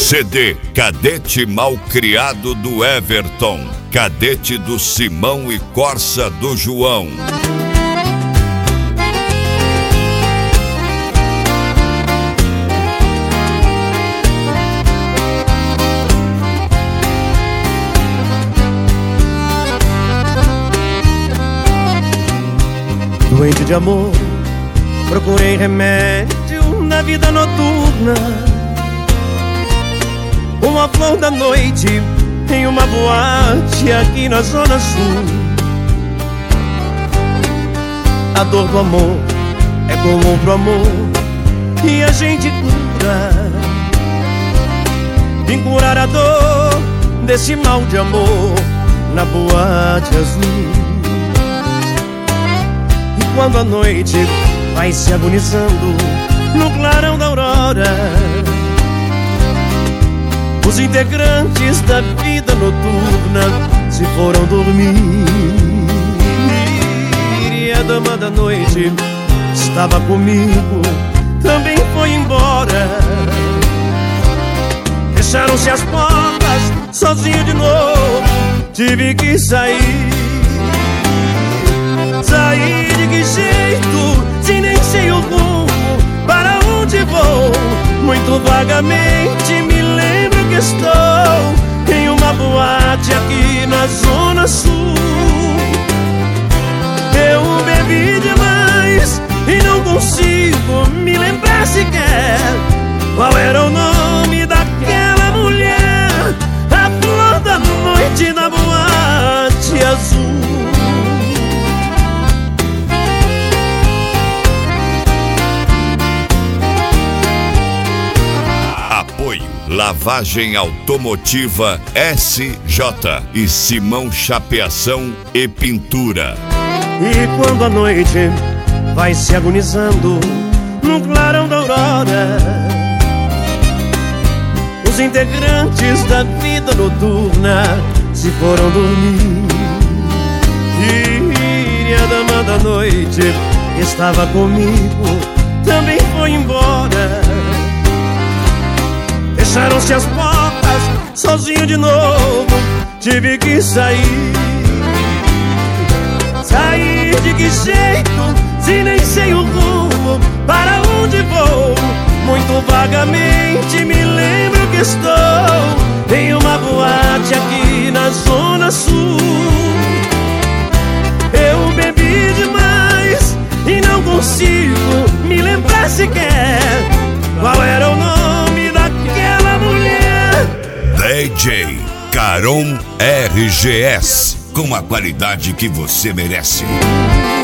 CD Cadete Malcriado do Everton, Cadete do Simão e Corsa do João. Doente de amor, procurei remédio na vida noturna. Uma flor da noite em uma boate aqui na Zona Sul. A dor do amor é comum pro amor e a gente cura. Vim curar a dor desse mal de amor na boate azul. Quando a noite vai se agonizando no clarão da aurora, os integrantes da vida noturna se foram dormir. E a dama da noite estava comigo, também foi embora. Fecharam-se as portas, sozinho de novo, tive que sair. Saí de que jeito, se nem sei o rumo, para onde vou? Muito vagamente me lembro que estou em uma boate aqui na Zona Sul. Eu bebi demais e não consigo me lembrar sequer qual era o nome daquela mulher, a flor da noite da boate azul. Lavagem Automotiva SJ e Simão Chapeação e Pintura. E quando a noite vai se agonizando no clarão da aurora, os integrantes da vida noturna se foram dormir. E a dama da noite que estava comigo também foi embora. Fecharam-se as portas, sozinho de novo, tive que sair. Sair de que jeito, se nem sei o rumo, para onde vou? Muito vagamente me lembro que estou em uma boate aqui na Zona Sul. Eu bebi demais e não consigo me lembrar sequer qual era o nome daquela mulher. DJ Caron RGS, com a qualidade que você merece.